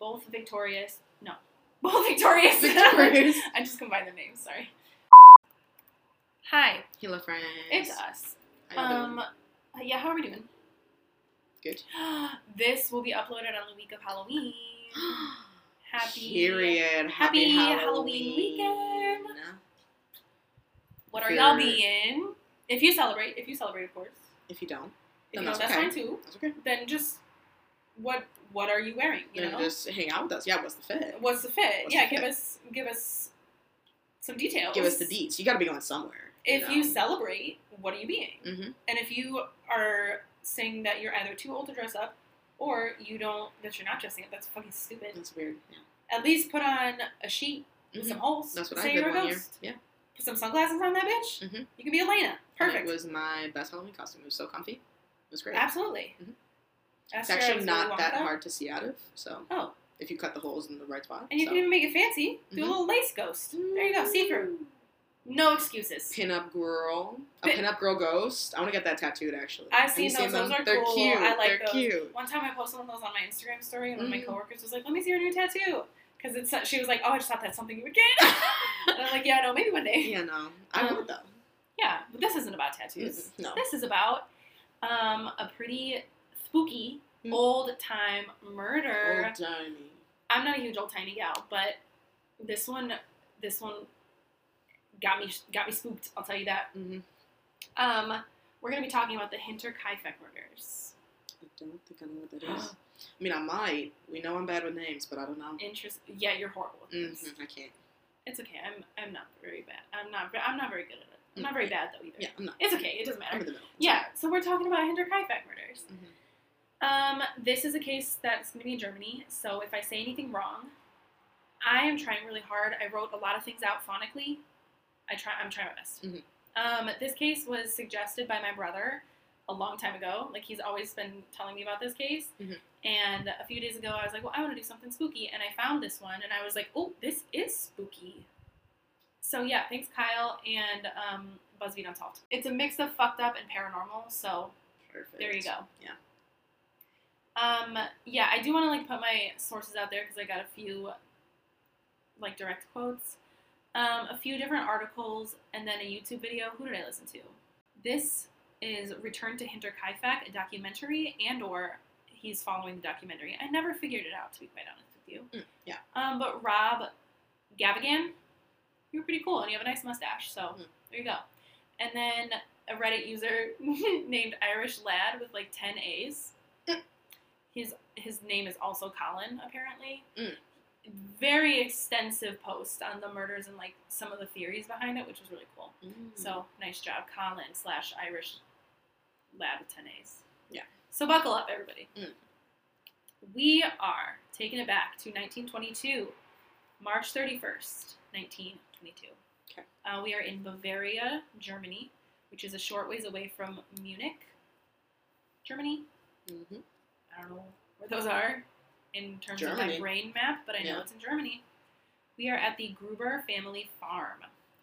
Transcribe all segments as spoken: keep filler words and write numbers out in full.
both victorious. No. Both victorious. Victorious. I just combined the names, sorry. Hi. Hello, friends. It's us. How you Um, doing? yeah, how are we doing? Good. This will be uploaded on the week of Halloween. Happy Period. Happy, Happy Halloween. Halloween weekend. What are If y'all you're- being? If you celebrate, if you celebrate, of course. If you don't, If then you don't, that's that's okay. fine too. That's okay. Then just what what are you wearing? You Then know, just hang out with us. Yeah, what's the fit? what's the fit? What's yeah, the give fit? us give us some details. Give us the deets. You got to be going somewhere. If know? you celebrate, what are you being? Mm-hmm. And if you are saying that you're either too old to dress up, or you don't, that you're not dressing up, that's fucking stupid. That's weird. Yeah. At least put on a sheet with Mhm. some holes. That's what Say I you're did a one year. ghost. Yeah. Put some sunglasses on that bitch. Mhm. You can be Elena. Perfect. And it was my best Halloween costume. It was so comfy. It was great. Absolutely. Mhm. That's It's where I actually was not really that Wonka. hard to see out of. So Oh. if you cut the holes in the right spot. And you so. can even make it fancy. Do Mhm. a little lace ghost. There you go. See through. No excuses. Pinup girl. A Pin- pinup girl ghost. I want to get that tattooed actually. I've Have seen you those. Those them? are They're cool. cute. I like They're those. cute. One time I posted one of those on my Instagram story, and one of my Mhm. coworkers was like, "Let me see your new tattoo," because it's she was like, "Oh, I just thought that's something you would get." And I'm like, "Yeah, no, maybe one day." Yeah, no. I Um, would though. Yeah, but this isn't about tattoos. Mm-mm, no. This is about um, a pretty spooky Mm. old time murder. Old timey. I'm not a huge old timey gal, but this one, this one got me got me spooked. I'll tell you that. Mm-hmm. Um, we're gonna be talking about the Hinterkaifeck murders. I don't think I know what that is. I mean, I might. We know I'm bad with names, but I don't know. Interest? Yeah, you're horrible with this. Mm-hmm. I can't. It's okay. I'm I'm not very bad. I'm not I'm not very good at it. I'm not very bad though either. Yeah, I'm not. It's okay. It doesn't matter. I'm in the middle. Yeah. So we're talking about Hinterkaifeck murders. Mhm. Um, this is a case that's going to be in Germany, so if I say anything wrong, I am trying really hard. I wrote a lot of things out phonically. I try. I'm trying my best. Mhm. Um, this case was suggested by my brother a long time ago. Like, he's always been telling me about this case. Mhm. And a few days ago, I was like, well, I want to do something spooky. And I found this one, and I was like, oh, this is spooky. So, yeah, thanks, Kyle, and um, BuzzFeed Unsolved. It's a mix of fucked up and paranormal, so Perfect. there you go. Yeah. Um, yeah, I do want to, like, put my sources out there because I got a few, like, direct quotes. Um, a few different articles, and then a YouTube video. Who did I listen to? This is Return to Hinterkaifeck, a documentary, and or he's following the documentary. I never figured it out, to be quite honest with you. Mm, yeah. Um, but Rob Gavigan, you're pretty cool, and you have a nice mustache, so Mm. there you go. And then a Reddit user named Irish Lad with, like, ten A's. Mm. His his name is also Colin, apparently. Mm. Very extensive post on the murders and, like, some of the theories behind it, which was really cool. Mm. So, nice job, Colin slash Irish Lad with ten A's. Yeah. So, buckle up, everybody. Mm. We are taking it back to nineteen twenty-two, March thirty-first, nineteen twenty-two. Okay. Uh, we are in Bavaria, Germany, which is a short ways away from Munich, Germany. Mm-hmm. I don't know where those are in terms of Germany. my brain map, but I know Yeah. it's in Germany. We are at the Gruber family farm.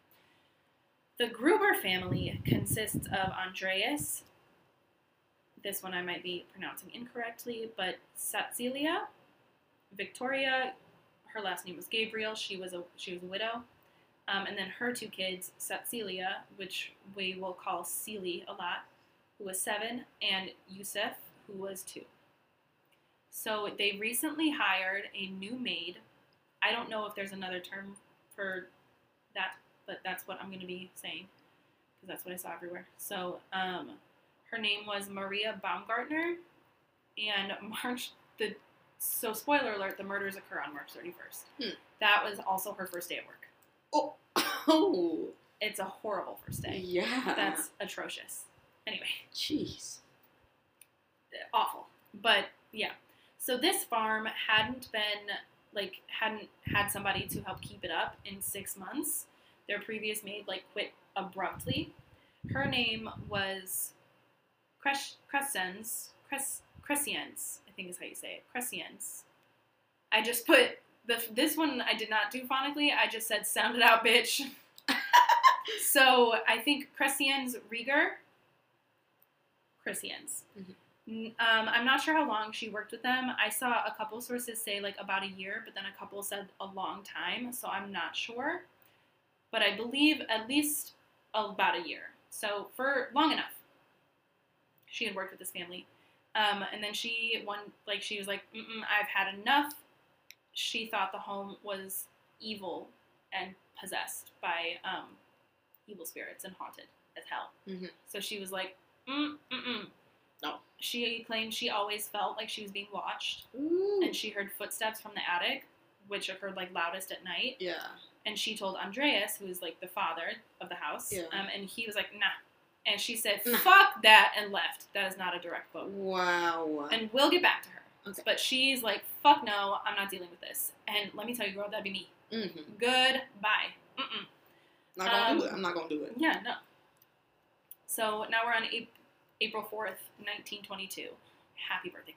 The Gruber family consists of Andreas, this one I might be pronouncing incorrectly, but Satzelia, Victoria, her last name was Gabriel, she was a she was a widow, um, and then her two kids, Satzelia, which we will call Celie a lot, who was seven, and Yusuf, who was two. So they recently hired a new maid. I don't know if there's another term for that, but that's what I'm going to be saying because that's what I saw everywhere. So um, her name was Maria Baumgartner, and March the so spoiler alert: the murders occur on March thirty-first. Hmm. That was also her first day at work. Oh. Oh. It's a horrible first day. Yeah. That's atrocious. Anyway. Jeez. Awful. But yeah. So this farm hadn't been like hadn't had somebody to help keep it up in six months. Their previous maid like quit abruptly. Her name was Cres- Crescens. Cres- Cresciens, I think is how you say it. Cresciens. I just put the this one I did not do phonically. I just said sound it out, bitch. So I think Cresciens Rieger. Cresciens. Mhm. N- Um, I'm not sure how long she worked with them. I saw a couple sources say like about a year, but then a couple said a long time, so I'm not sure. But I believe at least about a year. So for long enough, she had worked with this family. Um, and then she one like she was like, Mm-mm, I've had enough. She thought the home was evil and possessed by um, evil spirits and haunted as hell. Mm-hmm. So she was like, mm, mm-mm. No. She claimed she always felt like she was being watched, Ooh. and she heard footsteps from the attic, which occurred like loudest at night. Yeah. And she told Andreas, who is like the father of the house, Yeah. um, and he was like, nah. And she said, Nah. fuck that, and left. That is not a direct quote. Wow. And we'll get back to her. Okay. But she's like, fuck no, I'm not dealing with this. And let me tell you, girl, that'd be me. Mm-hmm. Goodbye. Mm-mm. Not gonna Um, do it. I'm not gonna do it. Yeah, no. So now we're on April. April fourth, nineteen twenty-two. Happy birthday,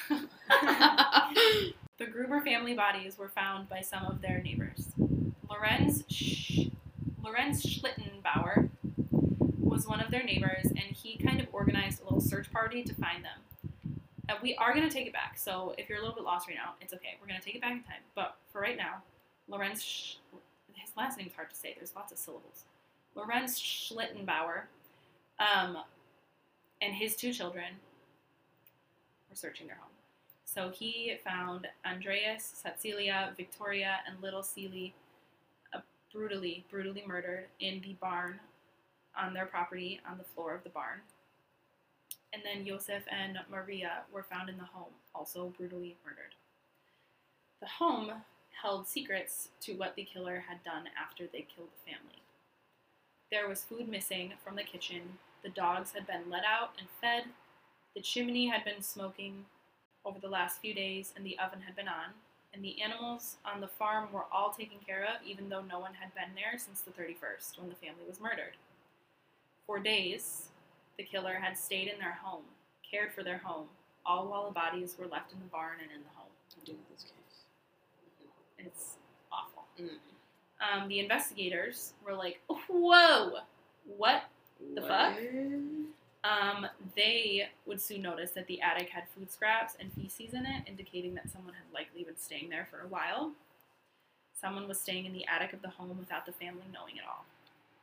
Kyle. The Gruber family bodies were found by some of their neighbors. Lorenz, Sch- Lorenz Schlittenbauer was one of their neighbors, and he kind of organized a little search party to find them. Uh, we are going to take it back, so if you're a little bit lost right now, it's okay. We're going to take it back in time. But for right now, Lorenz, Sch- his last name's hard to say. There's lots of syllables. Lorenz Schlittenbauer, um... and his two children were searching their home. So he found Andreas, Cecilia, Victoria, and little Celie uh, brutally, brutally murdered in the barn on their property on the floor of the barn. And then Josef and Maria were found in the home, also brutally murdered. The home held secrets to what the killer had done after they killed the family. There was food missing from the kitchen. The dogs had been let out and fed. The chimney had been smoking over the last few days, and the oven had been on. And the animals on the farm were all taken care of, even though no one had been there since the thirty-first, when the family was murdered. For days, the killer had stayed in their home, cared for their home, all while the bodies were left in the barn and in the home. I'm doing this case. It's awful. Mm. Um, the investigators were like, whoa, what the What? fuck? Um, they would soon notice that the attic had food scraps and feces in it, indicating that someone had likely been staying there for a while. Someone was staying in the attic of the home without the family knowing it all.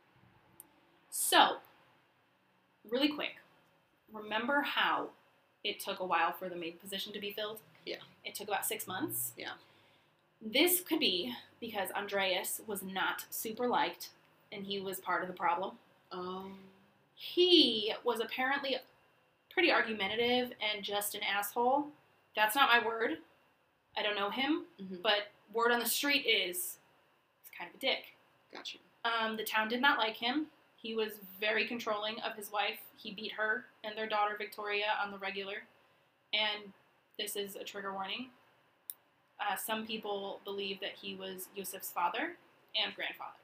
So, really quick, remember how it took a while for the maid position to be filled? Yeah. It took about six months. Yeah. This could be because Andreas was not super liked, and he was part of the problem. Um. He was apparently pretty argumentative and just an asshole. That's not my word. I don't know him, Mm-hmm. but word on the street is he's kind of a dick. Gotcha. Um, the town did not like him. He was very controlling of his wife. He beat her and their daughter Victoria on the regular. And this is a trigger warning. Uh, some people believe that he was Yusuf's father and grandfather.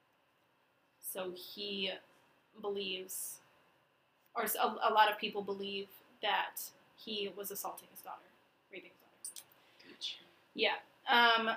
So he believes, or a, a lot of people believe that he was assaulting his daughter, raping his daughter. Gotcha. Yeah. Um,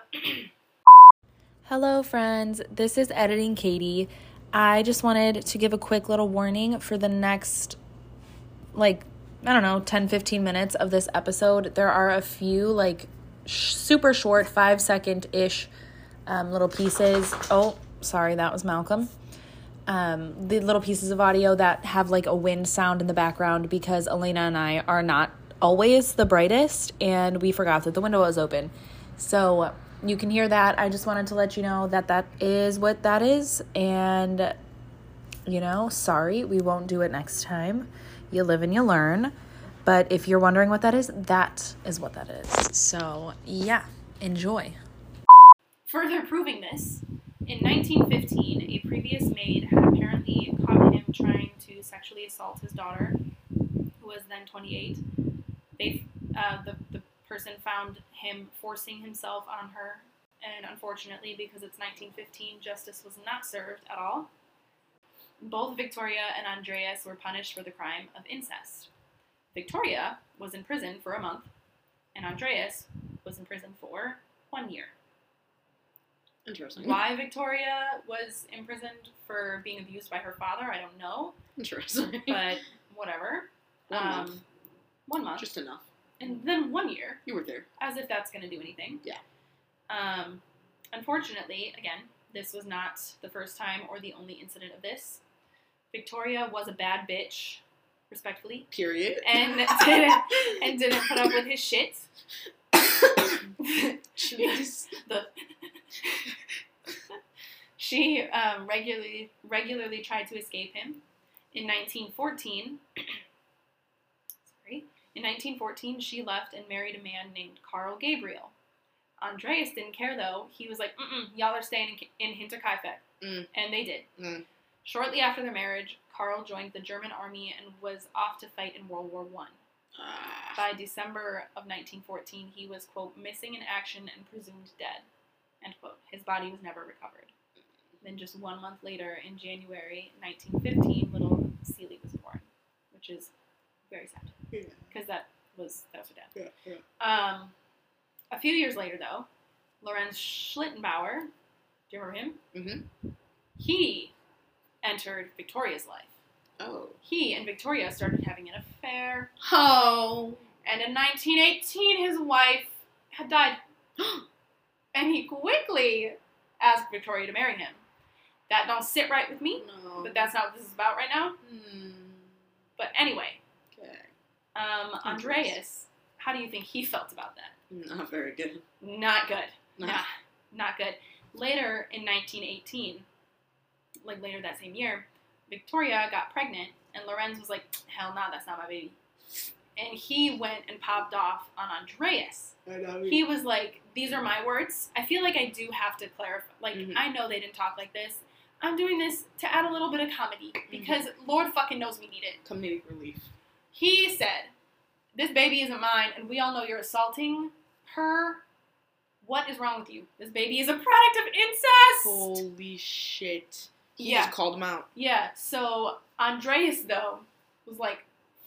Hello, friends. This is Editing Katie. I just wanted to give a quick little warning for the next, like, I don't know, ten, fifteen minutes of this episode. There are a few, like, sh- super short, five second ish um, little pieces. Oh, sorry, that was Malcolm. Um, the little pieces of audio that have, like, a wind sound in the background because Elena and I are not always the brightest, and we forgot that the window was open. So you can hear that. I just wanted to let you know that that is what that is. And, you know, sorry, we won't do it next time. You live and you learn. But if you're wondering what that is, that is what that is. So, yeah, enjoy. Further proving this, in nineteen fifteen, a previous maid had apparently caught him trying to sexually assault his daughter, who was then twenty-eight. They, uh, the, the person found him forcing himself on her, and unfortunately, because it's nineteen fifteen, justice was not served at all. Both Victoria and Andreas were punished for the crime of incest. Victoria was in prison for a month, and Andreas was in prison for one year. Interesting. Why Victoria was imprisoned for being abused by her father, I don't know, Interesting. but whatever. One Um, month. One month. Just enough. And then one year. You were there. As if that's going to do anything. Yeah. Um, unfortunately, again, this was not the first time or the only incident of this. Victoria was a bad bitch, respectfully. Period. And didn't, and didn't put up with his shit. Jeez. the She um, regularly regularly tried to escape him. In nineteen fourteen, sorry, in nineteen fourteen, she left and married a man named Carl Gabriel. Andreas didn't care though. He was like, mm-mm, y'all are staying in, in Hinterkaifeck. Mm. And they did. Mm. Shortly after their marriage, Carl joined the German army and was off to fight in World War One. Ah. By December of nineteen fourteen, he was, quote, missing in action and presumed dead, end quote. His body was never recovered. Then just one month later, in January nineteen fifteen, little Celie was born, which is very sad. Yeah. Because that was, that was her dad. Yeah, yeah. Um, a few years later, though, Lorenz Schlittenbauer, do you remember him? Mm-hmm. He entered Victoria's life. Oh. He and Victoria started having an affair. Oh. And in nineteen eighteen, his wife had died. And he quickly asked Victoria to marry him. That don't sit right with me, No. but that's not what this is about right now. Hmm. But anyway, Okay. um, Andreas, how do you think he felt about that? Not very good. Not good. No. Nah, not good. Later in nineteen eighteen, like later that same year, Victoria got pregnant, and Lorenz was like, hell no, that's not my baby. And he went and popped off on Andreas. I know. He was like, these are my words. I feel like I do have to clarify. Like, Mhm. I know they didn't talk like this. I'm doing this to add a little bit of comedy because Lord fucking knows we need it. Comedic relief. He said, this baby isn't mine, and we all know you're assaulting her. What is wrong with you? This baby is a product of incest! Holy shit. He Yeah. just called him out. Yeah, so Andreas, though, was like,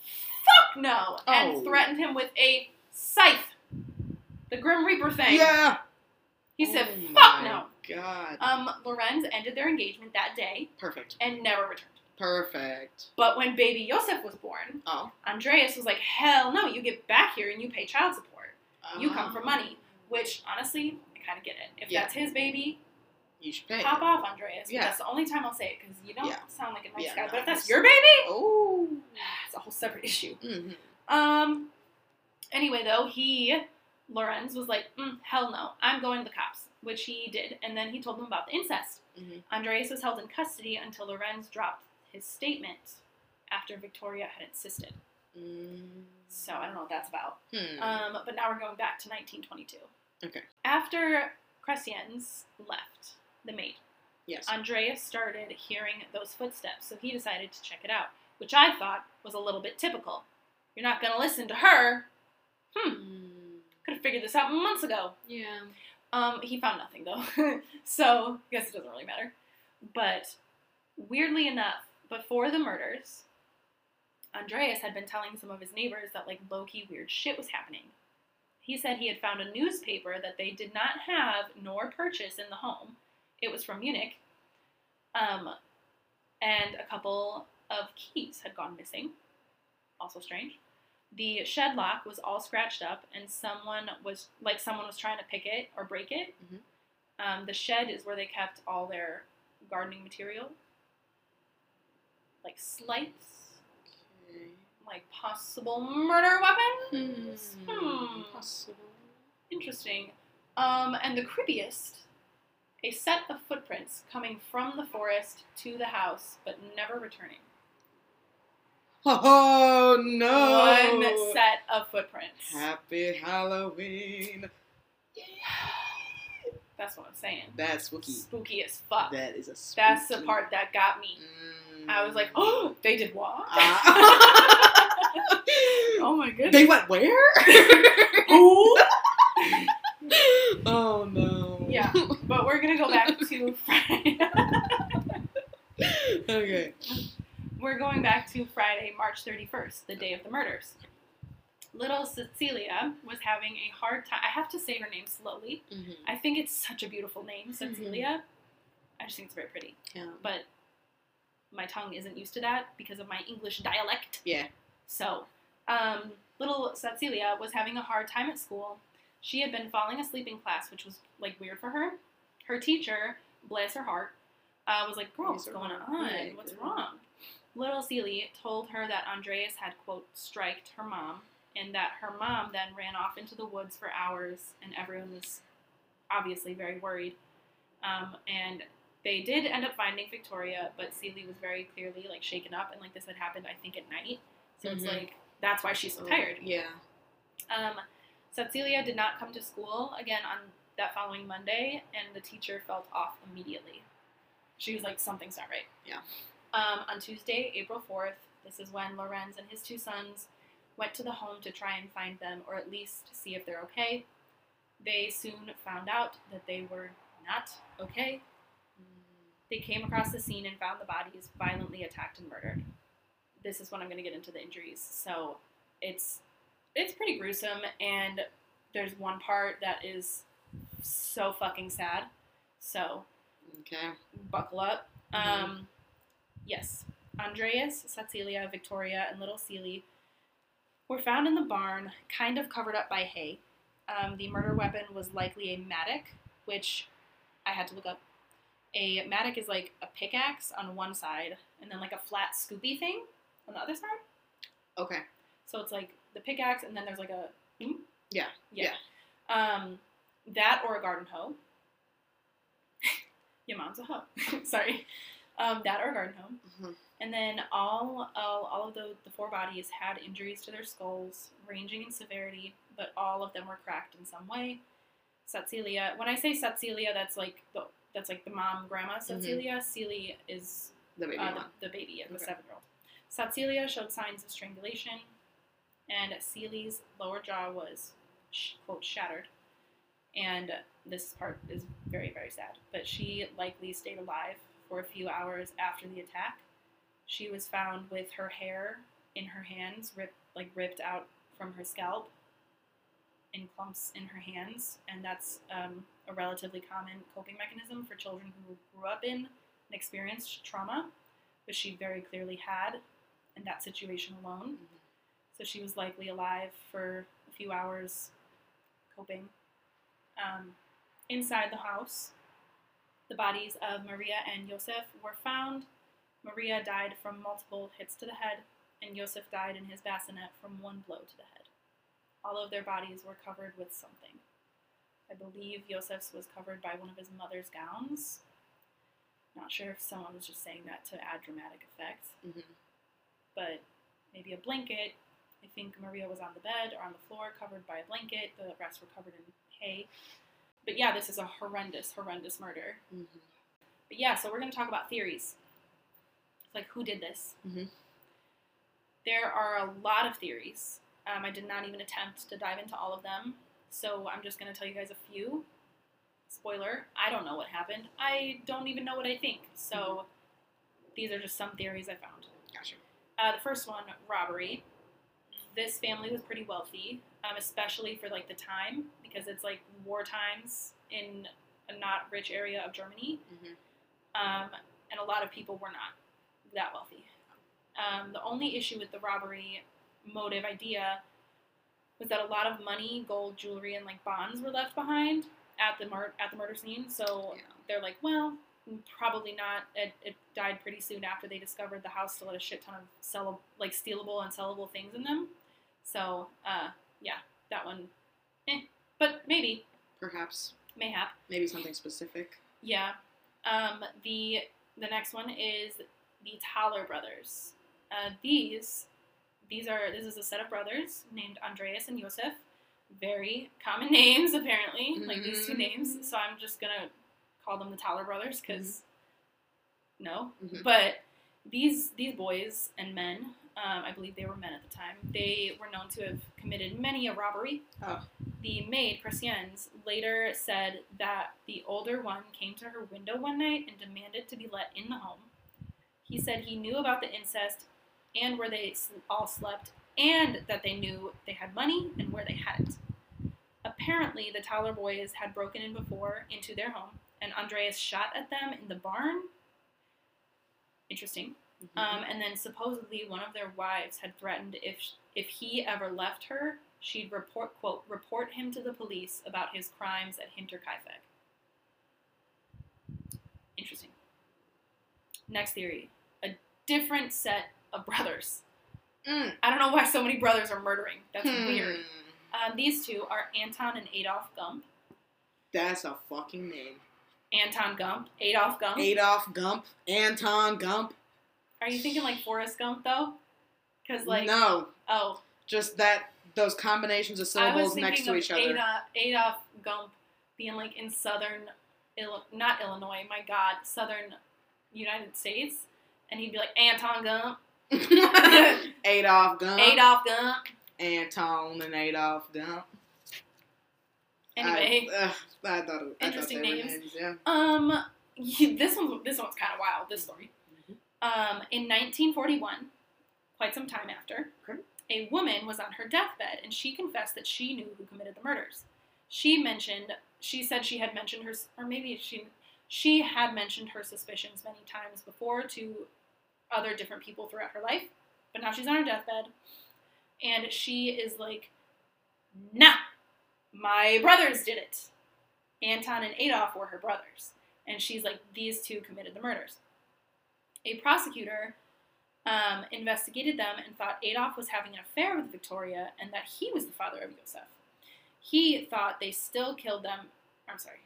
fuck no! And Oh. threatened him with a scythe. The Grim Reaper thing. Yeah. He said, Oh fuck my no! God. Um, Lorenz ended their engagement that day Perfect. and never returned. Perfect. But when baby Josef was born, Oh. Andreas was like, hell no, you get back here and you pay child support. You come for Oh. money. Which, honestly, I kind of get it. If Yeah. that's his baby, You should pay. pop off, Andreas. Yeah. But that's the only time I'll say it, because you don't Yeah. sound like a nice Yeah, guy. no, But if that's it's- your baby, Oh. it's a whole separate issue. Mm-hmm. Um. Anyway, though, he, Lorenz, was like, mm, hell no, I'm going to the cops, which he did, and then he told them about the incest. Mm-hmm. Andreas was held in custody until Lorenz dropped his statement after Victoria had insisted. Mm. So I don't know what that's about. Hmm. Um, but now we're going back to nineteen twenty-two. Okay. After Cresciens left, the maid, Yes. Andreas started hearing those footsteps, so he decided to check it out, which I thought was a little bit typical. You're not going to listen to her. Hmm. Mm. Could have figured this out months ago. Yeah. Um, he found nothing, though. So, I guess it doesn't really matter. But, weirdly enough, before the murders, Andreas had been telling some of his neighbors that, like, low-key weird shit was happening. He said he had found a newspaper that they did not have nor purchase in the home. It was from Munich. Um, and a couple of keys had gone missing. Also strange. The shed lock was all scratched up, and someone was, like, someone was trying to pick it or break it. Mhm. Um, the shed is where they kept all their gardening material. Like slights. Okay. Like possible murder weapons. Hmm. Hmm. Possible. Interesting. Um, and the creepiest, a set of footprints coming from the forest to the house, but never returning. Oh no! One set of footprints. Happy Halloween. That's what I'm saying. That's spooky. Spooky as fuck. That is a spooky. That's the part that got me. Mm. I was like, oh, they did what? Ah. Oh my goodness. They went where? Who? Oh no. Yeah, but we're gonna go back to Friday. Okay. We're going back to Friday, March thirty-first, the day of the murders. Little Cecilia was having a hard time. I have to say her name slowly. Mm-hmm. I think it's such a beautiful name, Cecilia. I just think it's very pretty. Yeah. But my tongue isn't used to that because of my English dialect. Yeah. So, Um, little Cecilia was having a hard time at school. She had been falling asleep in class, which was, like, weird for her. Her teacher, bless her heart, uh, was like, girl, what's going on? Right. What's wrong? Little Celie told her that Andreas had, quote, striked her mom, and that her mom then ran off into the woods for hours, and everyone was obviously very worried. Um, and they did end up finding Victoria, but Celie was very clearly, like, shaken up, and, like, this had happened, I think, at night. So Mm-hmm. it's, like, that's why she's so Oh, tired. Yeah. Um, Cecilia did not come to school again on that following Monday, and the teacher felt off immediately. She was like, something's not right. Yeah. Um, on Tuesday, April fourth, this is when Lorenz and his two sons went to the home to try and find them, or at least see if they're okay. They soon found out that they were not okay. They came across the scene and found the bodies violently attacked and murdered. This is when I'm going to get into the injuries. So it's it's pretty gruesome, and there's one part that is so fucking sad. So Okay. buckle up. Mhm. Um, yes, Andreas, Cecilia, Victoria, and little Celie were found in the barn, kind of covered up by hay. Um, the murder weapon was likely a mattock, which I had to look up. A mattock is like a pickaxe on one side, and then like a flat scoopy thing on the other side. Okay. So it's like the pickaxe, and then there's like a hmm? Yeah. yeah, um, that or a garden hoe. Your mom's a hoe. Sorry, um, that or a garden hoe. Mhm. And then all all, all of the, the four bodies had injuries to their skulls, ranging in severity, but all of them were cracked in some way. Cecilia, when I say Cecilia, that's like the that's like the mom, grandma Cecilia. Celie is The baby uh, one. the, the baby, the Okay. seven-year-old. Cecilia showed signs of strangulation, and Celie's lower jaw was, sh- quote, shattered. And this part is very, very sad. But she likely stayed alive for a few hours after the attack. She was found with her hair in her hands, ripped, like ripped out from her scalp, in clumps in her hands, and that's um, a relatively common coping mechanism for children who grew up in and experienced trauma, which she very clearly had in that situation alone. Mhm. So she was likely alive for a few hours, coping. Um, inside the house, the bodies of Maria and Josef were found. Maria died from multiple hits to the head, and Josef died in his bassinet from one blow to the head. All of their bodies were covered with something. I believe Josef's was covered by one of his mother's gowns. Not sure if someone was just saying that to add dramatic effect, Mhm. but maybe a blanket. I think Maria was on the bed or on the floor covered by a blanket. The rest were covered in hay. But yeah, this is a horrendous, horrendous murder. Mhm. But yeah, so we're going to talk about theories. It's like, who did this? Mhm. There are a lot of theories. Um, I did not even attempt to dive into all of them, so I'm just going to tell you guys a few. Spoiler, I don't know what happened. I don't even know what I think. So these are just some theories I found. Gotcha. Uh, the first one, robbery. This family was pretty wealthy, um, especially for like the time, because it's like war times in a not rich area of Germany, Mhm. um, and a lot of people were not that wealthy. Um, the only issue with the robbery motive idea was that a lot of money, gold, jewelry, and like bonds were left behind at the mur- at the murder scene. So Yeah. they're like, well, probably not. It, it died pretty soon after they discovered the house still had a shit ton of sell like stealable and sellable things in them. So uh, yeah, that one, eh. But maybe, Perhaps. mayhap. Maybe something specific. Yeah. Um, the the next one is the Thaler brothers. Uh, these these are this is a set of brothers named Andreas and Josef. Very common names apparently, like these two names. So I'm just gonna call them the Thaler brothers because no. Mhm. But these these boys and men, um, I believe they were men at the time. They were known to have committed many a robbery. Oh. The maid, Christians, later said that the older one came to her window one night and demanded to be let in the home. He said he knew about the incest and where they s- all slept, and that they knew they had money and where they had it. Apparently, the Thaler boys had broken in before into their home, and Andreas shot at them in the barn. Interesting. Mm-hmm. Um, and then supposedly one of their wives had threatened if if he ever left her, she'd report quote report him to the police about his crimes at Hinterkaifeck. Interesting. Next theory: a different set of brothers. Mm. I don't know why so many brothers are murdering. That's Hmm. weird. Um, these two are Anton and Adolf Gump. That's a fucking name. Anton Gump, Adolf Gump. Adolf Gump, Anton Gump. Are you thinking like Forrest Gump though? Because like no, oh, just that those combinations of I was syllables thinking next to of each other. Adolf, Adolf Gump being like in southern, Ill- not Illinois. My God, southern United States, and he'd be like Anton Gump, Adolf Gump, Adolf Gump. Anton and Adolf Gump. Anyway, I, uh, I thought it, interesting I thought they names. Were names. Yeah. um, this one, this one's kind of wild. This story. Um, in nineteen forty-one, quite some time after, Okay. a woman was on her deathbed, and she confessed that she knew who committed the murders. She mentioned, she said she had mentioned her, or maybe she, she had mentioned her suspicions many times before to other different people throughout her life, but now she's on her deathbed, and she is like, nah, my brothers did it. Anton and Adolf were her brothers, and she's like, these two committed the murders. A prosecutor um, investigated them and thought Adolf was having an affair with Victoria and that he was the father of Josef. He thought they still killed them. I'm sorry.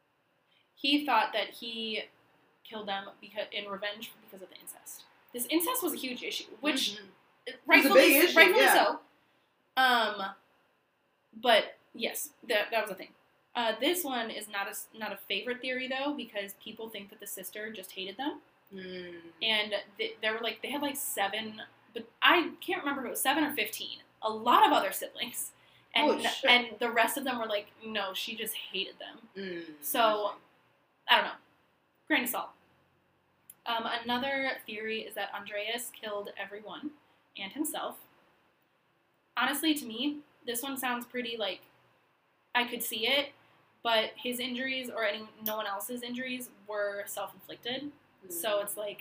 He thought that he killed them because in revenge because of the incest. This incest was a huge issue, which Mm-hmm. rightfully, big issue, rightfully yeah. so. Um, but yes, that that was a thing. Uh, this one is not a not a favorite theory though, because people think that the sister just hated them. Mm. And they, they were like, they had like seven, but I can't remember if it was seven or fifteen. A lot of other siblings. And Holy shit. and the rest of them were like, no, she just hated them. Mm. So, I don't know. Grain of salt. Um, another theory is that Andreas killed everyone and himself. Honestly, to me, this one sounds pretty like, I could see it, but his injuries or any no one else's injuries were self-inflicted. So it's like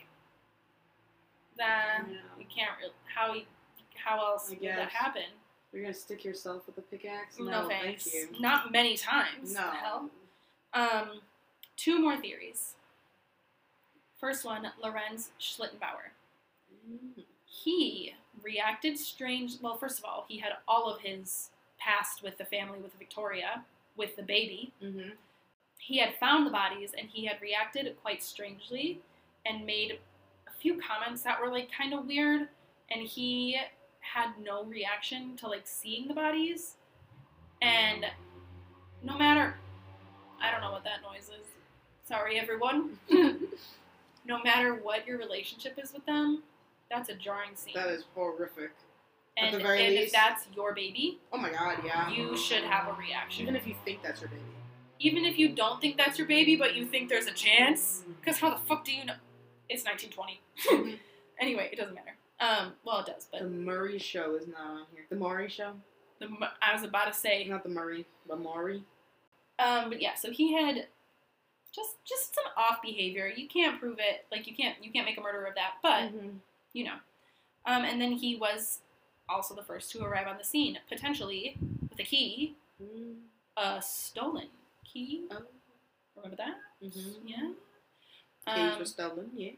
that Yeah. you can't really how you, how else I would guess. that happen? You're gonna stick yourself with a pickaxe? No, thank thanks. you. Not many times. No. The hell. Um, two more theories. First one, Lorenz Schlittenbauer. Mm. He reacted strange. Well, first of all, he had all of his past with the family with Victoria, with the baby. Mm-hmm. He had found the bodies, and he had reacted quite strangely and made a few comments that were, like, kind of weird, and he had no reaction to, like, seeing the bodies, and no matter, I don't know what that noise is, sorry, everyone, no matter what your relationship is with them, that's a jarring scene. That is horrific. and, at the very and if least- that's your baby, Oh my god, yeah. you should have a reaction. Even if you think that's your baby. Even if you don't think that's your baby, but you think there's a chance, because how the fuck do you know? It's nineteen twenty. Anyway, it doesn't matter. Um, well, it does, but The Murray Show is not on here. The Maury Show? the, I was about to say, Not the Murray, the Maury. um, but yeah. So he had just just some off behavior. You can't prove it. Like you can't you can't make a murderer of that, but Mhm. you know. Um, and then he was also the first to arrive on the scene, potentially with a key, Mm. a stolen key. Oh. Remember that? Mm-hmm. Yeah. Keys Um, were stolen, yeah.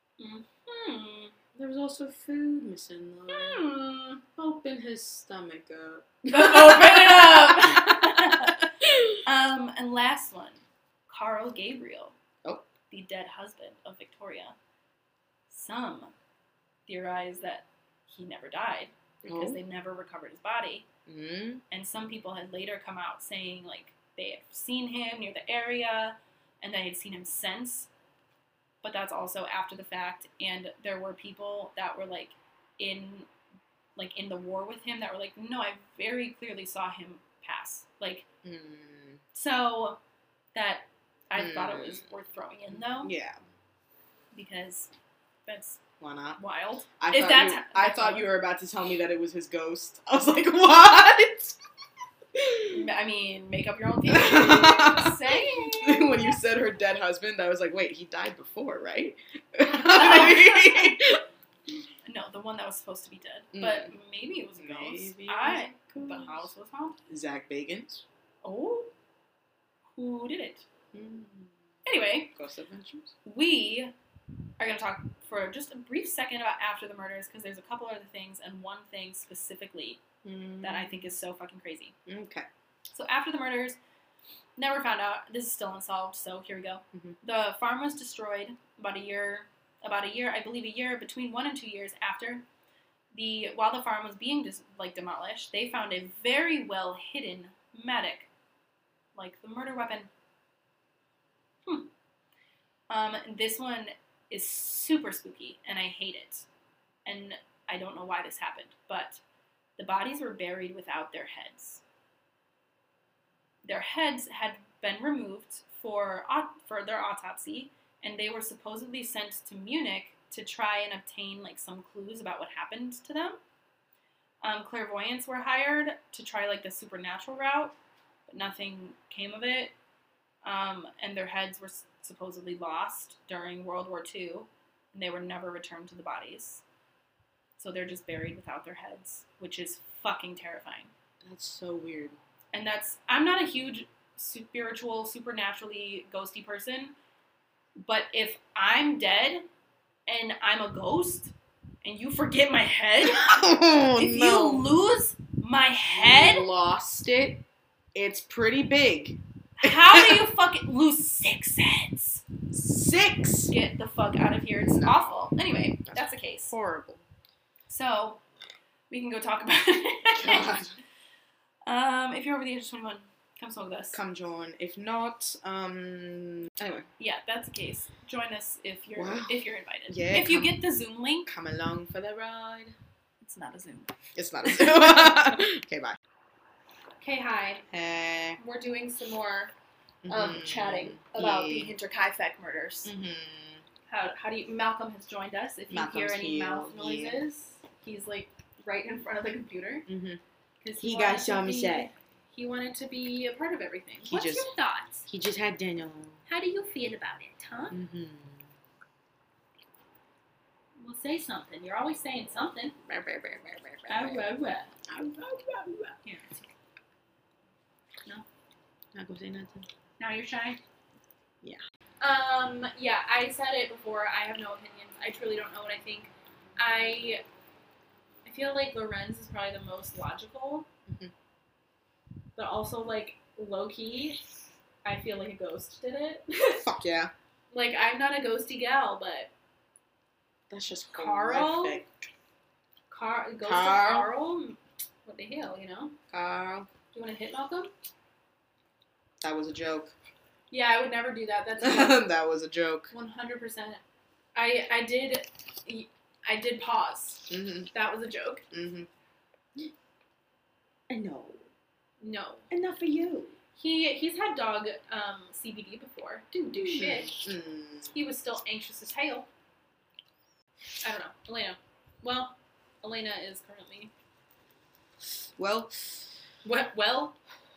hmm. There was also food missing, though. Hmm. Open his stomach up. Open it up! um, and last one, Carl Gabriel. Oh. The dead husband of Victoria. Some theorize that he never died because Oh. they never recovered his body. Mm-hmm. And some people had later come out saying, like, they had seen him near the area and they had seen him since. But that's also after the fact. And there were people that were, like, in, like, in the war with him that were like, no, I very clearly saw him pass. Like, Mm. so that I Mm. thought it was worth throwing in, though, Yeah. because that's Why not? wild. I If thought, that's- you, I that's thought all. you were about to tell me that it was his ghost. I was like, what? I mean, make up your own theory. Just saying. When you said her her dead husband, I was like, wait, he died before, right? No, the one that was supposed to be dead. Mm. But maybe it was a ghost. Maybe it I, was a the ghost. house was haunted. Zach Bagans. Oh? Who did it? Mm. Anyway, Ghost Adventures. we are going to talk for just a brief second about after the murders, because there's a couple other things, and one thing specifically Mm. that I think is so fucking crazy. Okay. So after the murders, never found out. This is still unsolved, so here we go. Mhm. The farm was destroyed about a year, about a year, I believe a year, between one and two years after. The while the farm was being dis, like demolished, they found a very well hidden medic, like the murder weapon. Hmm. Um, this one is super spooky, and I hate it. And I don't know why this happened, but the bodies were buried without their heads. Their heads had been removed for for their autopsy, and they were supposedly sent to Munich to try and obtain like some clues about what happened to them. Um, clairvoyants were hired to try like the supernatural route, but nothing came of it. Um, and their heads were supposedly lost during World War Two, and they were never returned to the bodies. So they're just buried without their heads, which is fucking terrifying. That's so weird. And that's, I'm not a huge spiritual, supernaturally ghosty person, but if I'm dead and I'm a ghost and you forget my head, Oh, if no. you lose my head, You lost it. It's pretty big. how do you fucking lose six heads? Six. Get the fuck out of here. It's No. awful. Anyway, that's the case. Horrible. So, we can go talk about it. God. Um, if you're over the age of twenty-one, come smoke with us. Come join. If not, um. Anyway, Yeah, that's the case. Join us if you're Wow. if you're invited. Yeah, if you come- get the Zoom link, come along for the ride. it's not a Zoom. It's not a Okay, bye. Okay, hi. Hey. We're doing some more um, Mhm. chatting about Yeah. the Hinterkaifeck murders. Mhm. How how do you? Malcolm has joined us. If you hear Malcolm's any here, mouth yeah. noises, he's like right in front of the computer. Mhm. Because He got some say. He wanted to be a part of everything. He What's just- your thoughts? He just had Daniel. How do you feel about it, huh? Mhm. Well, say something. You're always saying something. Ah, rah, rah, rah. Here. Not gonna say nothing. Now you're shy? Yeah. Um, yeah, I said it before. I have no opinions. I truly don't know what I think. I I feel like Lorenz is probably the most logical. Mhm. But also, like, low-key, I feel like a ghost did it. Fuck yeah. Like, I'm not a ghosty gal, but That's just Carl? horrific. Car- Ghost Carl? of Carl? What the hell, you know? Carl. Do you want to hit Malcolm? That was a joke. Yeah, I would never do that. That's a joke. That was a joke. one hundred percent. I I did I did pause. Mhm. That was a joke. Mhm. I know. No. Enough for you. He he's had dog um, C B D before. Didn't do shit. Mm. He was still anxious as hell. I don't know. Elena. Well, Elena is currently Well, what well?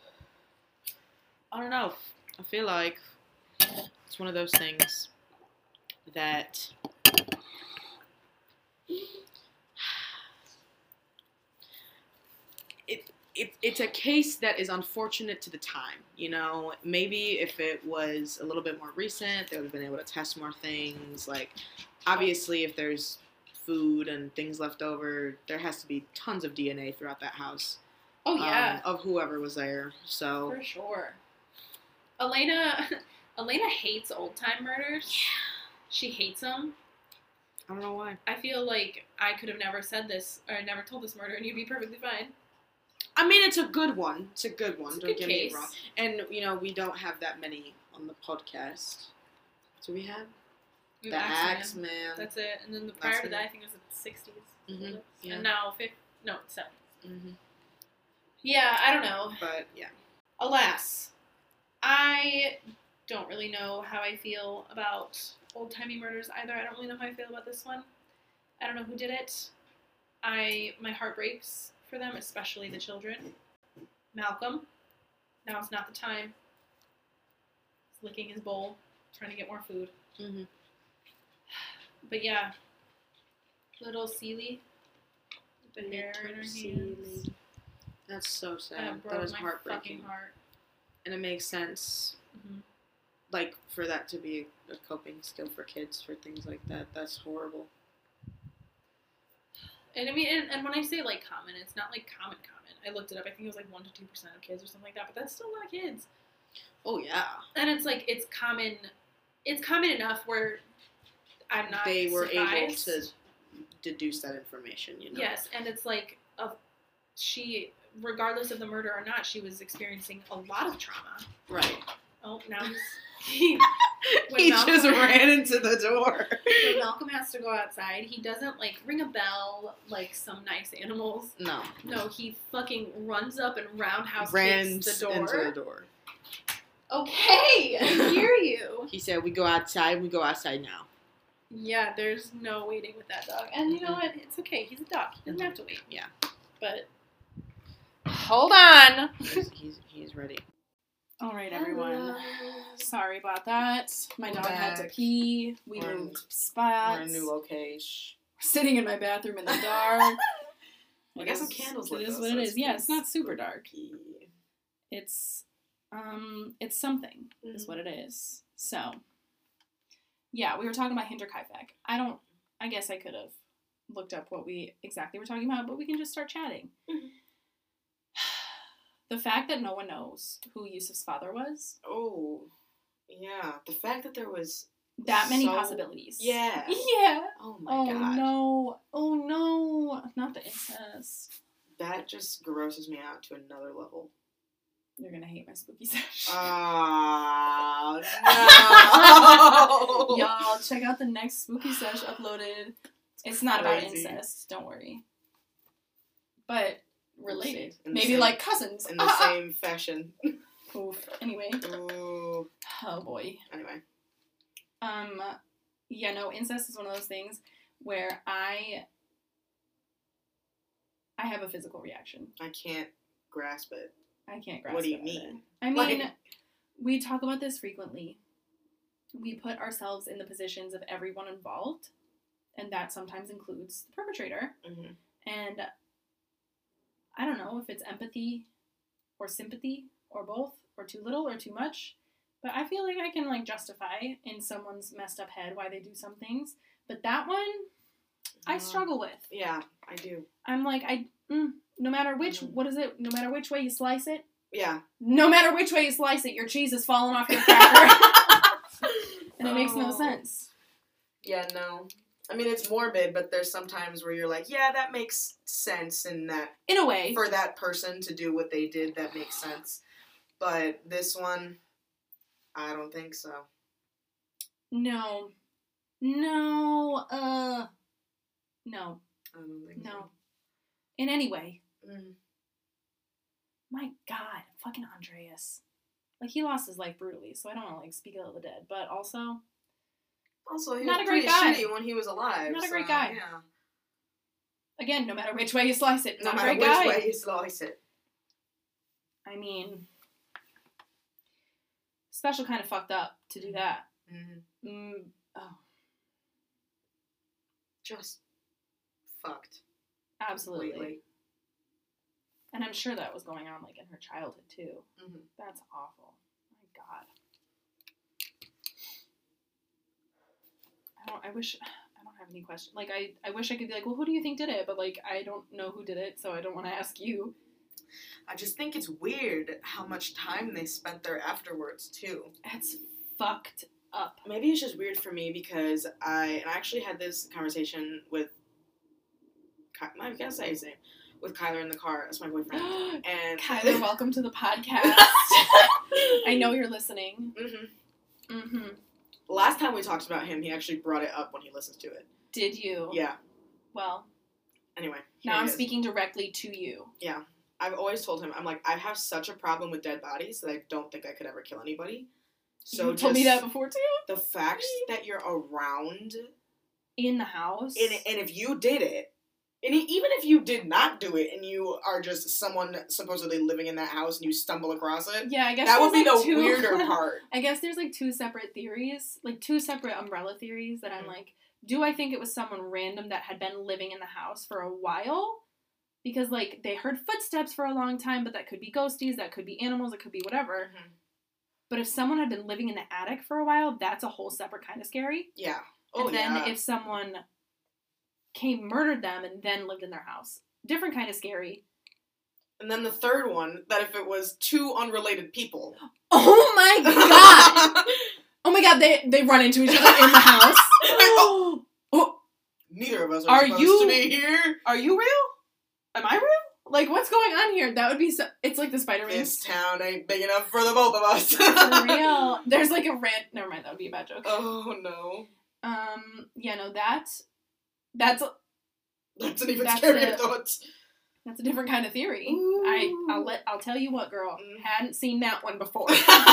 I don't know. I feel like it's one of those things that it, it it's a case that is unfortunate to the time. You know, maybe if it was a little bit more recent, they would have been able to test more things. Like, obviously, if there's food and things left over, there has to be tons of D N A throughout that house. Oh yeah, um, of whoever was there. So for sure. Elena Elena hates old time murders. Yeah. She hates them. I don't know why. I feel like I could have never said this or never told this murder and you'd be perfectly fine. I mean, it's a good one. It's a good one. It's a Don't good get case. me wrong. And you know, we don't have that many on the podcast. So we have We the have Axe Man. Man. That's it. And then the prior to Man. that, I think it was the sixties. Mhm, yeah. And now, fifth, no, seventies. hmm Yeah, I don't know. But yeah, Alas, I don't really know how I feel about old-timey murders either. I don't really know how I feel about this one. I don't know who did it. I my heart breaks for them, especially the children. Malcolm. Now is not the time. He's licking his bowl. trying to get more food. Mm-hmm. But yeah, little Seely, with the hair in her hands. That's so sad. That broke that was my heartbreaking. fucking heart. And it makes sense, Mm-hmm. like, for that to be a coping skill for kids, for things like that. That's horrible. And I mean, and, and when I say, like, common, it's not, like, common common. I looked it up. I think it was, like, one to two percent of kids or something like that. But that's still a lot of kids. Oh, yeah. And it's, like, it's common. It's common enough where I'm not They were surprised. able to deduce that information, you know? Yes, and it's, like, a, she, regardless of the murder or not, she was experiencing a lot of trauma. Right. Oh, now he's... He, when he Malcolm just has- ran into the door. When Malcolm has to go outside, he doesn't, like, ring a bell like some nice animals. No. No, he fucking runs up and roundhouse Ran kicks the door. into the door. Okay, I hear you. He said, we go outside, we go outside now. Yeah, there's no waiting with that dog. And you know what? It's okay. He's a dog. He doesn't have to wait. Yeah. But, hold on. He's, he's, he's ready. All right, everyone. Sorry about that. My We're dog had to back. pee. We We're in- moved spots. We're in a new location. Sitting in my bathroom in the dark. I got some candles It lit, is though, what so it it's is. Yeah, it's not super spooky. dark. It's um, it's something. Is Mhm. what it is. So, yeah, we were talking about Hinterkaifeck. I don't. I guess I could have looked up what we exactly were talking about, but we can just start chatting. Mhm. The fact that no one knows who Yusuf's father was. Oh, yeah. The fact that there was That many so- possibilities. Yeah. Yeah. Oh my Oh god. no. Oh no. Not the incest. That just grosses me out to another level. You're gonna hate my spooky sesh. Oh, no. Y'all, check out the next spooky sesh uploaded. It's not about crazy. incest, don't worry. But related. In the Maybe same- like cousins. In the same fashion. Oof. Anyway. Ooh. Oh boy. Anyway. Um yeah, no, incest is one of those things where I I have a physical reaction. I can't grasp it. I can't grasp What do you it mean? either. I mean, Like- we talk about this frequently. We put ourselves in the positions of everyone involved, and that sometimes includes the perpetrator. Mm-hmm. And I don't know if it's empathy or sympathy or both or too little or too much, but I feel like I can like justify in someone's messed up head why they do some things. But that one, I struggle with. Yeah, I do. I'm like, I mm, no matter which, Mhm. what is it? No matter which way you slice it, Yeah. no matter which way you slice it, your cheese is falling off your cracker. And it makes no Oh. sense. Yeah, no. I mean, it's morbid, but there's sometimes where you're like, yeah, that makes sense, and that In a way. for that person to do what they did, that makes sense. But this one, I don't think so. No. No. Uh. No. I don't think No. In any way. so. Mm. My God. Fucking Andreas. Like, he lost his life brutally, so I don't want to, like, speak ill of the dead. But also, Also, he Not was a great pretty guy. shitty when he was alive. Not a so, great guy. Yeah. again, no matter which way you slice it, No not a matter great which guy. way you slice it. I mean, special kind of fucked up to do that. Mm-hmm. Mm, oh, Just fucked. absolutely. Completely. And I'm sure that was going on, like, in her childhood, too. Mm-hmm. That's awful. My God. I don't, I wish, I don't have any questions. Like, I, I wish I could be like, well, who do you think did it? But, like, I don't know who did it, so I don't want to ask you. I just think it's weird how much time they spent there afterwards, too. That's fucked up. Maybe it's just weird for me because I, and I actually had this conversation with, Ky- I gotta say his name, with Kyler in the car. That's my boyfriend. And Kyler, welcome to the podcast. I know you're listening. Mm-hmm. Mm-hmm. Last time we talked about him, he actually brought it up when he listens to it. Did you? Yeah. Well, Anyway. now here I'm it is. speaking directly to you. I've always told him, I'm like, I have such a problem with dead bodies that I don't think I could ever kill anybody. So you told me just that before, too? the fact that you're around, In the house? and, and if you did it, And even if you did not do it and you are just someone supposedly living in that house and you stumble across it, yeah, I guess that would be like the two, weirder part. I guess there's like two separate theories, like two separate umbrella theories that Mm-hmm. I'm like, do I think it was someone random that had been living in the house for a while? Because like they heard footsteps for a long time, but that could be ghosties, that could be animals, it could be whatever. Mm-hmm. But if someone had been living in the attic for a while, that's a whole separate kind of scary. Yeah. Oh, and then yeah. if someone came, murdered them, and then lived in their house, different kind of scary. And then the third one, that if it was two unrelated people. Oh my god! Oh my god, they they run into each other in the house. oh. Oh. Neither of us are, Are supposed you- to be here. Are you real? Am I real? Like, what's going on here? That would be so... It's like the Spider-Man. This town ain't big enough for the both of us. For real. There's like a rant... Never mind, that would be a bad joke. Oh, no. Um, yeah, no, that... That's a, That's an even That's scarier it. thought. that's a different kind of theory. Ooh. I, I'll let... I'll tell you what, girl. Mm. Hadn't seen that one before.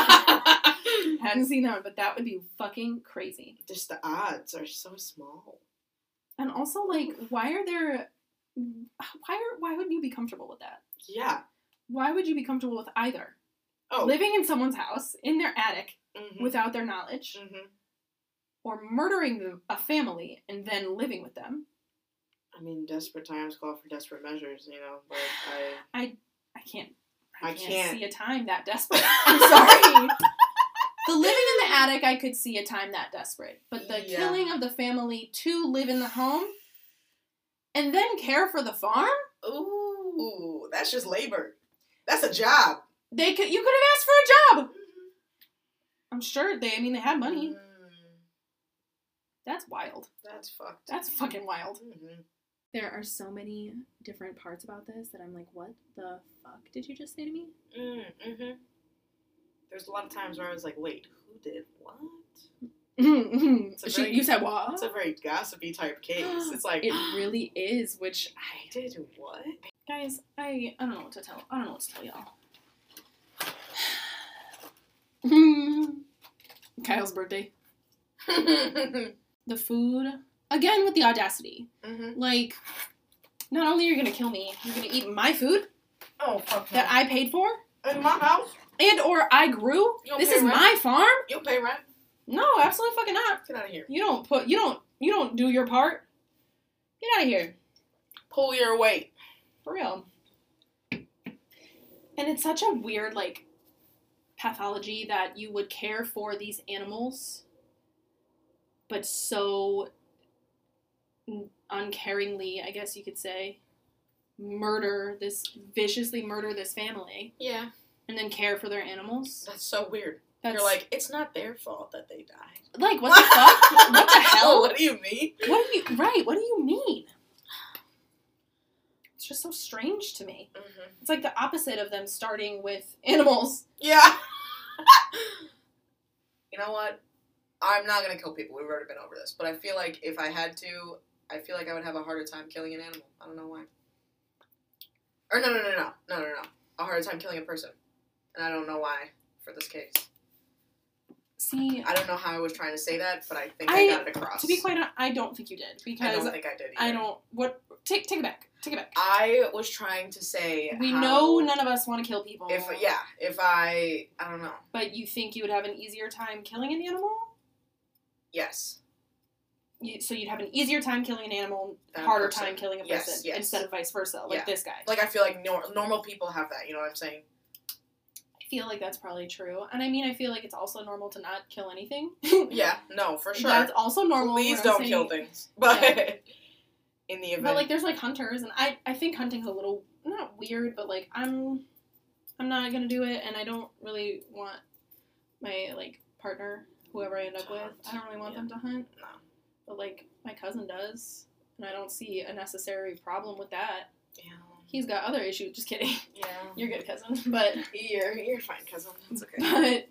Hadn't seen that one, but that would be fucking crazy. Just the odds are so small. And also, like, why are there... Why are why would you be comfortable with that? Yeah. Why would you be comfortable with either? Oh. Living in someone's house, in their attic, Mm-hmm. without their knowledge, Mm-hmm. or murdering them, a family and then living with them. I mean, desperate times call for desperate measures, you know, but I... I I can't I, I can't, can't. see a time that desperate. I'm sorry. The living in the attic, I could see a time that desperate. But the Yeah. killing of the family to live in the home and then care for the farm? Ooh, that's just labor. That's a job. They could you could have asked for a job. I'm sure they I mean they had money. Mm, That's wild. that's fucked. That's fucking wild. Mm-hmm. There are so many different parts about this that I'm like, what the fuck did you just say to me? Mm-hmm. There's a lot of times where I was like, wait, who did what? Mm-hmm. a She, very- you said what? It's a very gossipy type case. It's like, It really is, which I did what? guys, I I don't know what to tell. I don't know what to tell y'all. Kyle's birthday. mm-hmm. The food again with the audacity. Like, not only are you gonna kill me, you're gonna eat my food Oh, fuck that I paid for In my house, and or I grew. You don't This pay is rent? my farm. you pay rent. No, absolutely fucking not. Get out of here. You don't put. You don't. You don't do your part. Get out of here. Pull your weight. For real. And it's such a weird, like, pathology that you would care for these animals, but so uncaringly, I guess you could say, murder this, viciously murder this family, Yeah. and then care for their animals. That's so weird. That's, You're like, it's not their fault that they died. like, what the fuck? What the hell? What do you mean? What do you, right, what do you mean? It's just so strange to me. Mm-hmm. It's like the opposite of them starting with animals. Yeah. You know what? I'm not gonna kill people. We've already been over this. But I feel like if I had to, I feel like I would have a harder time killing an animal. I don't know why. Or no, no, no, no, no, no, no. A harder time killing a person. And I don't know why for this case. See, I don't know how I was trying to say that, but I think I, I- got it across. to be quite honest, I don't think you did. I Because don't think I did either. I don't, what, take, take it back. Take it back. I was trying to say We how know none of us want to kill people. If yeah, if I I don't know. But you think you would have an easier time killing an animal? Yes. You, so you'd have an easier time killing an animal, Than a harder person. time killing a Yes, person, yes. instead of vice versa, like Yeah. this guy. Like I feel like nor- normal people have that. You know what I'm saying? I feel like that's probably true. And I mean, I feel like it's also normal to not kill anything. Yeah. No, for sure. That's also normal. Please when I'm don't saying- kill things. But Yeah. in the event, But like, there's like hunters, and I I think hunting's a little not weird, but like I'm I'm not gonna do it, and I don't really want my like partner, whoever I end up To with, hunt. I don't really want Yeah. them to hunt. No. But like my cousin does, and I don't see a necessary problem with that. yeah, He's got other issues. Just kidding. yeah, You're good, cousin. But you're you're fine, cousin. It's okay. but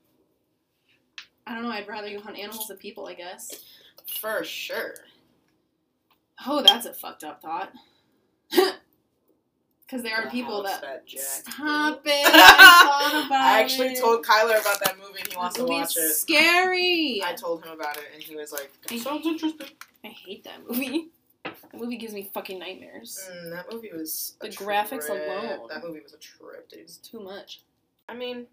I don't know. I'd rather you hunt animals than people, I guess. For sure. Oh, that's a fucked up thought. Because there are The people house that, Jack stop built. it. I thought about I actually it. told Kyler about that movie. and He wants This to movie's watch it. Scary. I told him about it, and he was like, I- "Sounds interesting." I hate that movie. That movie gives me fucking nightmares. Mm, that movie was The a graphics trip. alone. That movie was a trip, dude. It's too much. I mean,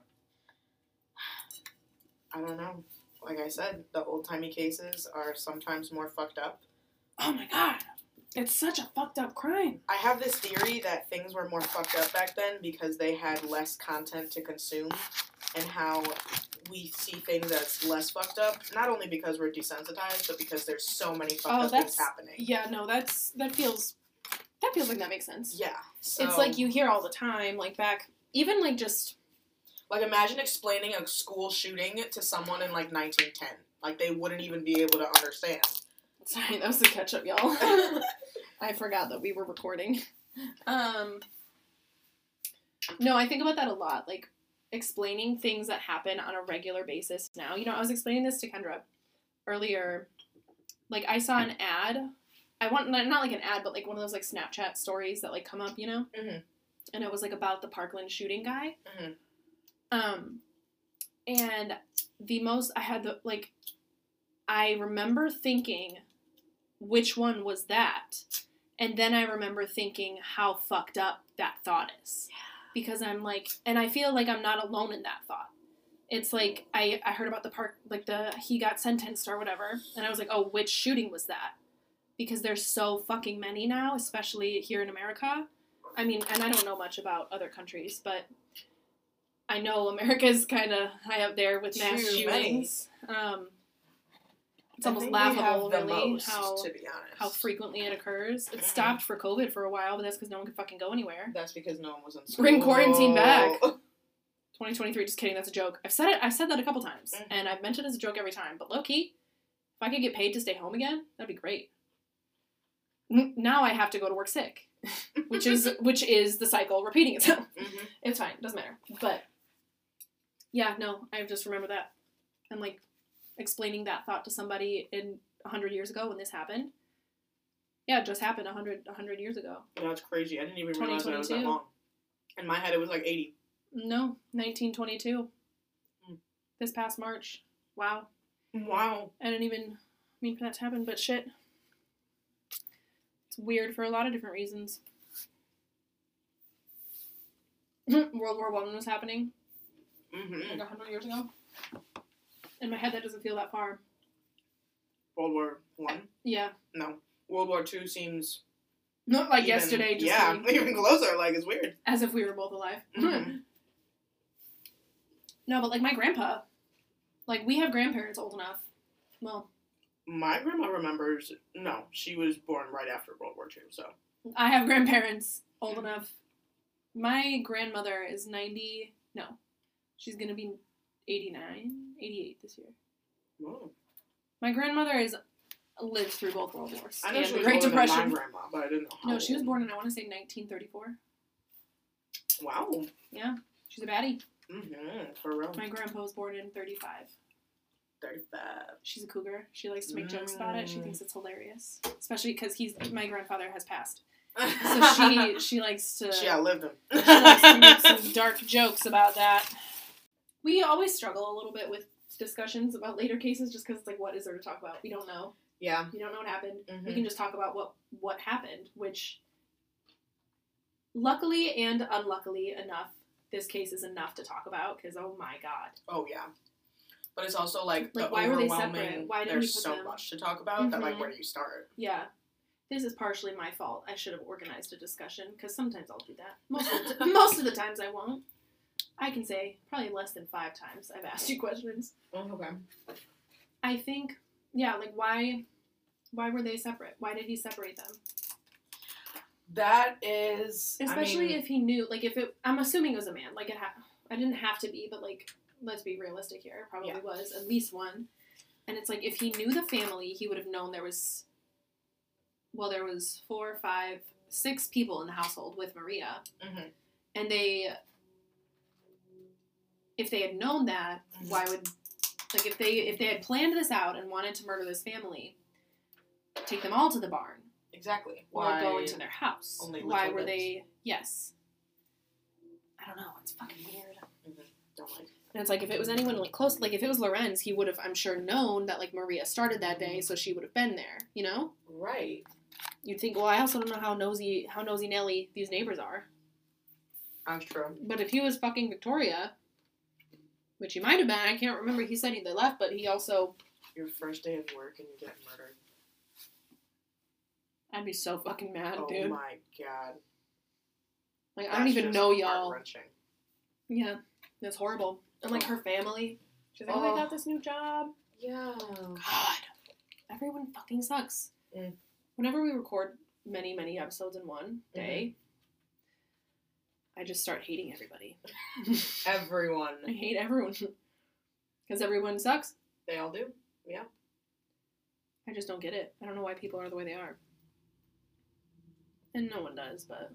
I don't know. Like I said, the old-timey cases are sometimes more fucked up. Oh my god. It's such a fucked up crime. I have this theory that things were more fucked up back then because they had less content to consume, and how we see things as less fucked up, not only because we're desensitized, but because there's so many fucked Oh, up that's- things happening. Yeah, no, that's that feels that feels like that makes sense. Yeah. So, It's like you hear all the time, like back even like just like, imagine explaining a school shooting to someone in, like, nineteen ten. Like, they wouldn't even be able to understand. sorry, that was the catch up, y'all. I forgot that we were recording. Um No, I think about that a lot. Like explaining things that happen on a regular basis now. You know, I was explaining this to Kendra earlier. Like, I saw an ad. I want, not like an ad, but like one of those like Snapchat stories that like come up, you know? Mhm. And it was like about the Parkland shooting guy. Mhm. Um, and the most, I had the, like, I remember thinking, which one was that? And then I remember thinking how fucked up that thought is. Yeah. Because I'm like, and I feel like I'm not alone in that thought. It's like, I, I heard about the park, like the, he got sentenced or whatever. And I was like, oh, which shooting was that? Because there's so fucking many now, especially here in America. I mean, and I don't know much about other countries, but I know America's kind of high up there with mass Too shootings. Um, it's I almost think we have laughable, the really, most, how to be honest. how frequently it occurs. It Mhm. stopped for COVID for a while, but that's because no one could fucking go anywhere. That's because no one was in school. Bring quarantine back. twenty twenty-three, just kidding, that's a joke. I've said it, I've said that a couple times, Mhm. and I've mentioned it as a joke every time, but low-key, if I could get paid to stay home again, that'd be great. N- Now I have to go to work sick, which is which is the cycle repeating itself. Mhm. It's fine, doesn't matter. But, yeah, no, I just remember that. And, like, explaining that thought to somebody in one hundred years ago when this happened. Yeah, it just happened one hundred, one hundred years ago. That's crazy. I didn't even realize that it was that twenty twenty-two. long. In my head, it was like eighty. No, nineteen twenty-two. Mm. This past March. Wow. Wow. I didn't even mean for that to happen, but shit. It's weird for a lot of different reasons. World War One was happening Mm-hmm. like a hundred years ago. In my head, that doesn't feel that far. World War One? Yeah. No. World War Two seems Not like even- yesterday, just yeah, like, even closer. Like, it's weird. as if we were both alive. Mhm. No, but like my grandpa, like we have grandparents old enough. Well, My grandma remembers. No, she was born right after World War Two. So I have grandparents old enough. My grandmother is ninety. No, she's gonna be eighty-nine, eighty-eight this year. Whoa. My grandmother is lived through both World Wars I know and she the was Great older than my Depression. grandma, but I didn't know how No, she was old. born in I want to say nineteen thirty-four. Wow. Yeah, she's a baddie. Mm-hmm. For real. My grandpa was born in thirty-five. Thirty-five. She's a cougar. She likes to make jokes about it. She Mm. thinks it's hilarious, especially because he's my grandfather has passed. So So she she likes to she outlived him. she likes to make some dark jokes about that. We always struggle a little bit with discussions about later cases just because it's like, what is there to talk about? We don't know. Yeah. We don't know what happened. Mhm. We can just talk about what what happened, which luckily and unluckily enough, this case is enough to talk about because oh my god. Oh yeah. But it's also like, Like, the why were they overwhelming. separate? Why didn't there's we put so them- much to talk about that like Mhm. where do you start? Yeah. This is partially my fault. I should have organized a discussion because sometimes I'll do that. Most of the t- most of the times I won't. I can say probably less than five times I've asked you questions. Oh, okay. I think, yeah, like why, why were they separate? Why did he separate them? That is Especially I mean, if he knew, like if it, I'm assuming it was a man. Like it ha- I didn't have to be, but like, let's be realistic here. It probably Yeah. was at least one. And it's like, if he knew the family, he would have known there was, well, there was four, five, six people in the household with Maria. Mhm. And they, if they had known that, Mhm. why would, like if they, if they had planned this out and wanted to murder this family, take them all to the barn. exactly. Or Why go into their house. only Why little were bits? they? Yes. I don't know. It's fucking weird. don't like. And it's like if it was anyone like close, like if it was Lorenz, he would have, I'm sure, known that like Maria started that day, so she would have been there. You know? Right. You'd think, well, I also don't know how nosy how nosy Nelly these neighbors are. That's true. But if he was fucking Victoria, which he might have been, I can't remember. He said he they left, but he also. Your first day of work and you get murdered. I'd be so fucking mad, oh dude. Oh my god. Like That's I don't even just know y'all. heart-wrenching. Yeah, that's horrible. And like her family, she's like, oh, I got this new job. Yeah. God, everyone fucking sucks. Mm. Whenever we record many, many episodes in one day, mm-hmm. I just start hating everybody. Everyone. I hate everyone. Because everyone sucks. They all do. Yeah. I just don't get it. I don't know why people are the way they are. And no one does, but...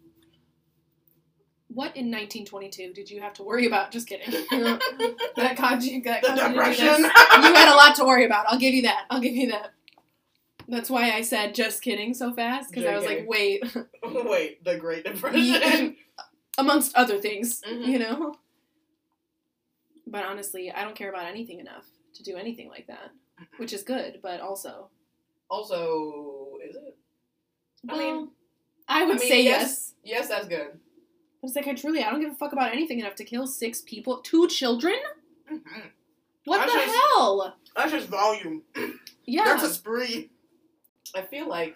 What in nineteen twenty-two did you have to worry about? Just kidding. that caused you, that caused you to do this. You had a lot to worry about. I'll give you that. I'll give you that. That's why I said just kidding so fast, because I was like, wait. Wait, the Great Depression. Amongst other things, mm-hmm. you know? But honestly, I don't care about anything enough to do anything like that, which is good, but also... Also, is it? Well, I mean... I would I mean, say yes. yes. Yes, that's good. But it's like, I truly, I don't give a fuck about anything enough to kill six people. Two children? Mm-hmm. What that's the just, hell? That's just volume. Yeah. That's a spree. I feel like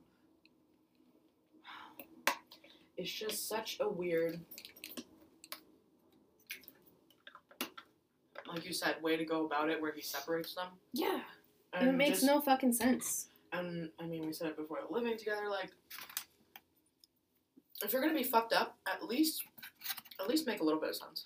it's just such a weird, like you said, way to go about it where he separates them. Yeah. And it makes just, no fucking sense. And, I mean, we said it before, living together, like, if you're gonna be fucked up, at least, at least make a little bit of sense.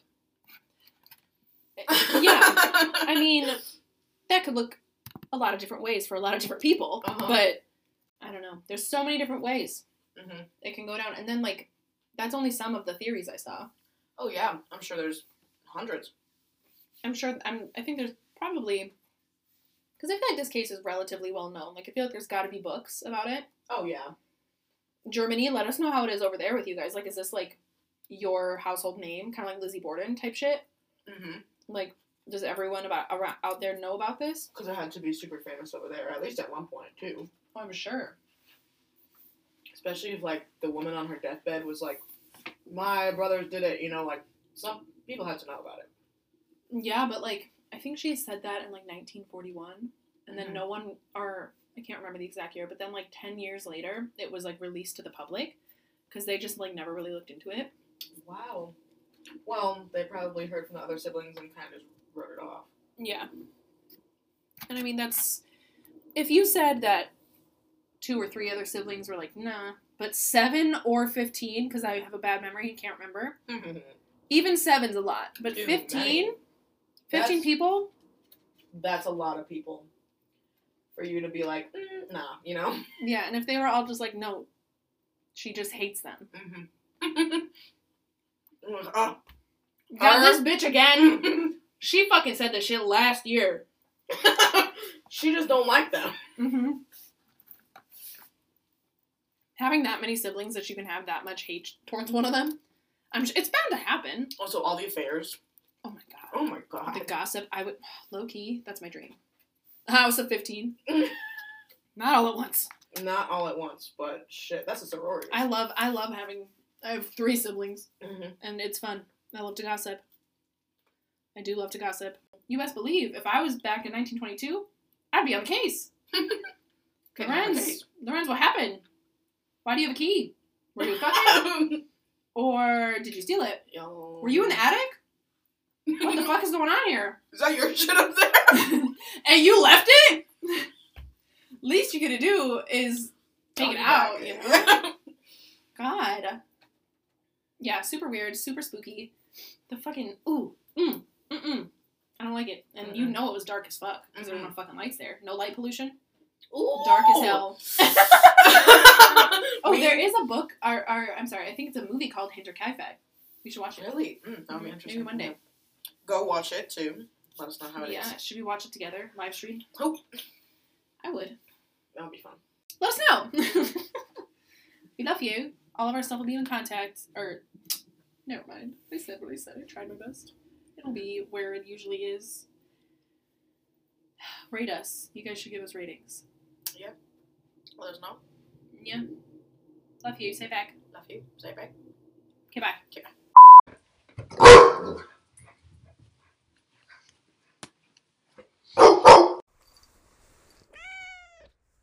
Yeah. I mean, that could look a lot of different ways for a lot of different people, uh-huh. but I don't know. There's so many different ways mm-hmm. it can go down. And then, like, that's only some of the theories I saw. Oh, yeah. I'm sure there's hundreds. I'm sure, I'm, I think there's probably, because I feel like this case is relatively well known. Like, I feel like there's got to be books about it. Oh, yeah. Germany, let us know how it is over there with you guys. Like, is this, like, your household name? Kind of like Lizzie Borden type shit? Mm-hmm. Like, does everyone about around, out there know about this? Because it had to be super famous over there, at least at one point, too. Oh, I'm sure. Especially if, like, the woman on her deathbed was like, my brothers did it, you know, like, some people had to know about it. Yeah, but, like, I think she said that in, like, nineteen forty-one, and then mm-hmm. no one, or, I can't remember the exact year, but then, like, ten years later, it was, like, released to the public, because they just, like, never really looked into it. Wow. Well, they probably heard from the other siblings and kind of just wrote it off. Yeah. And, I mean, that's, if you said that two or three other siblings were like, nah, but seven or fifteen, because I have a bad memory and can't remember, mm-hmm. even seven's a lot, but Dude, fifteen? fifteen that's, people? That's a lot of people for you to be like, mm, nah, you know? Yeah, and if they were all just like, no, she just hates them. Mm-hmm. oh. Got this bitch again. She fucking said this shit last year. She just don't like them. Mm-hmm. Having that many siblings that you can have that much hate towards one of them, I'm it's bound to happen. Also, all the affairs. Oh my god. Oh my god. The gossip. I would low key. That's my dream. A house of fifteen. Not all at once. Not all at once, but shit, that's a sorority. I love. I love having. I have three siblings, mm-hmm. and it's fun. I love to gossip. I do love to gossip. You best believe, if I was back in nineteen twenty-two, I'd be on the case. Lorenz, Lorenz, what happened? Why do you have a key? Were you fucking? Or did you steal it? Yo. Were you in the attic? What the fuck is going on here? Is that your shit up there? And you left it? Least you could do is take it out, you know? God. Yeah, super weird, super spooky. The fucking, ooh, mm, mm-mm. I don't like it. And mm-hmm. you know it was dark as fuck, because mm-hmm. there were no fucking lights there. No light pollution. Ooh. Dark as hell. Oh, there is a book, or, or, I'm sorry, I think it's a movie called Hinterkaifeck. We should watch it. Really? Mm, that would be interesting. Maybe one day. Go watch it, too. Let us know how it yeah, is. Yeah, should we watch it together? Live stream? Oh. I would. That would be fun. Let us know. We love you. All of our stuff will be in contact, or, never mind. I said what I said. I tried my best. It'll be where it usually is. Rate us. You guys should give us ratings. Yep. Let us know. Yeah. Love you. Say back. Love you. Say it back. Okay, bye. Okay, bye.